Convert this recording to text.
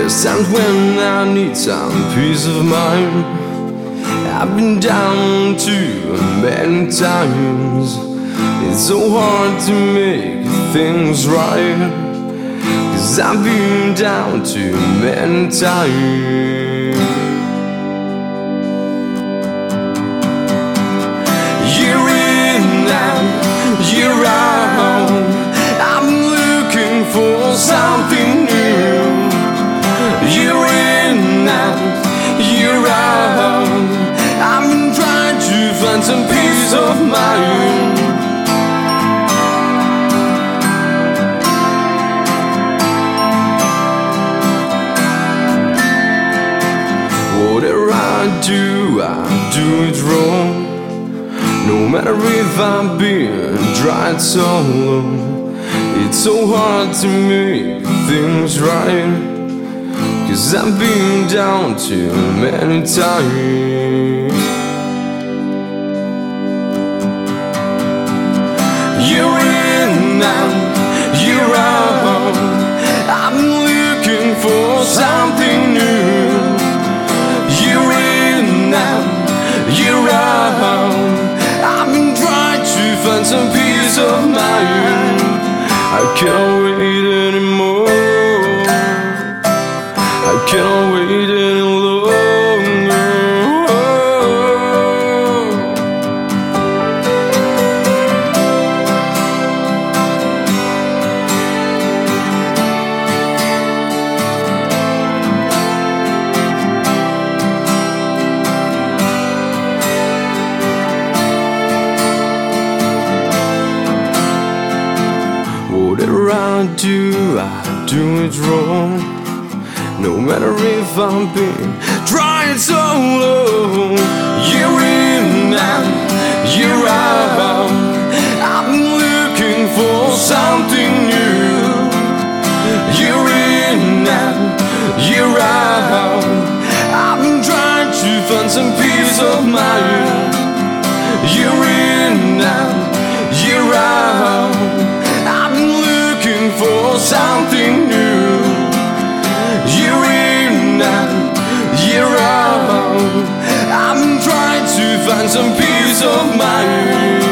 Times when I need some peace of mind. I've been down too many times. It's so hard to make things right, 'cause I've been down too many times. Year in and year out, I'm looking for something new. Year in and year out, I've been trying to find some peace of mind. Whatever I do it wrong. No matter if I've been tried so long, it's so hard to make things right, 'cause I've been down too many times. Year in and year out, I'm looking for something new. Year in and year out, I've been trying to find some peace of mind. I can't wait anymore. I can't wait any longer. Whatever I do it wrong. No matter if I've been trying so long. Year in and year out, I'm looking for something new. Year in and year out, I've been trying to find some peace of mind. Year in and year out, I've been looking for something new. Year in and year out, I'm trying to find some peace of mind.